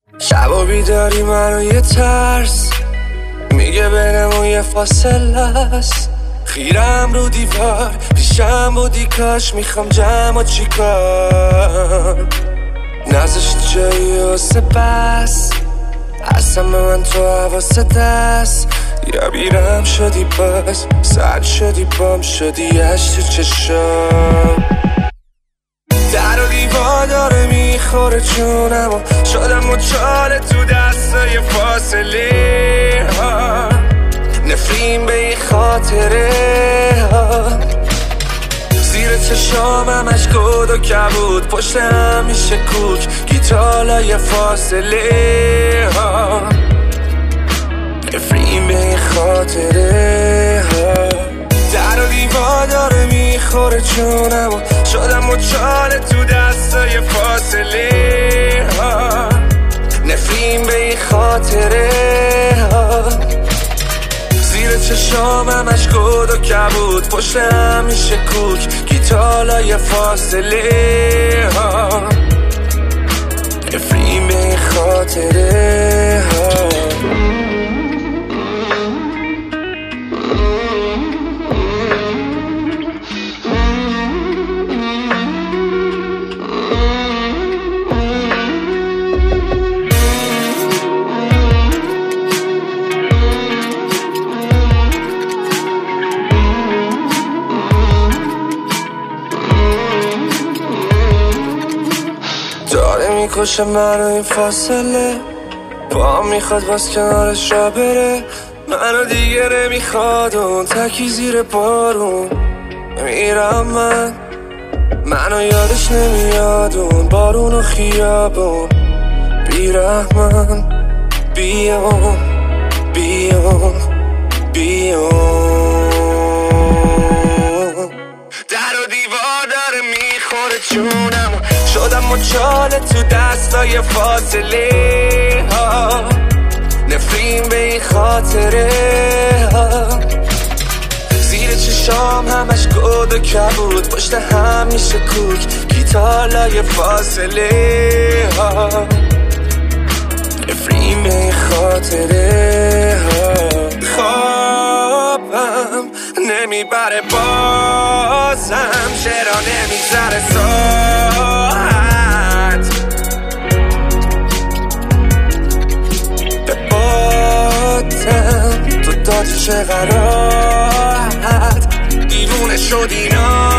شبا بیداری منو یه ترس میگه بینمون یه فاصله است. خیرم رو دیوار پیشم بودی کاش میخوام جمع و چیکار نذاشت جایی واسه بس اصلا به من تو حواست دست یا بیرم شدی باز سرد شدی بام شدی اش تو چشم در و دیوار داره میخوره جونم و شدم مچاله تو دستای فاصله ها نفرین به این خاطره ها زیر چشام همش گود و کبود پشت همیشه کوک گیتالای فاصله ها نفرین به این خاطره ها در و دیوار داره میخوره جونم و شدم مچاله تو دستای فاصله ها نفرین به این خاطره ها زیر چشام همش گود و کبود پشت همیشه کوک گیتالای فاصله ها نفرین به این خاطره ها میکشه منو این فاصله با هم میخواد باز کنارش را بره منو دیگه نمیخواد اون تکی زیر بارون میرم منو یادش نمیاد اون بارون و خیابون بیرحمن بیام در و دیوار داره میخوره جونم شدم مچاله تو دستای فاصله ها نفرین به این خاطره ها زیر چشام همش گود و کبود پشت همیشه کوک گیتالای فاصله ها نفرین به این خاطره ها خوابم نمیبره بازم چرا نمیگذره ساعت به بادم تو دادی چه غراحت دیوونه شدی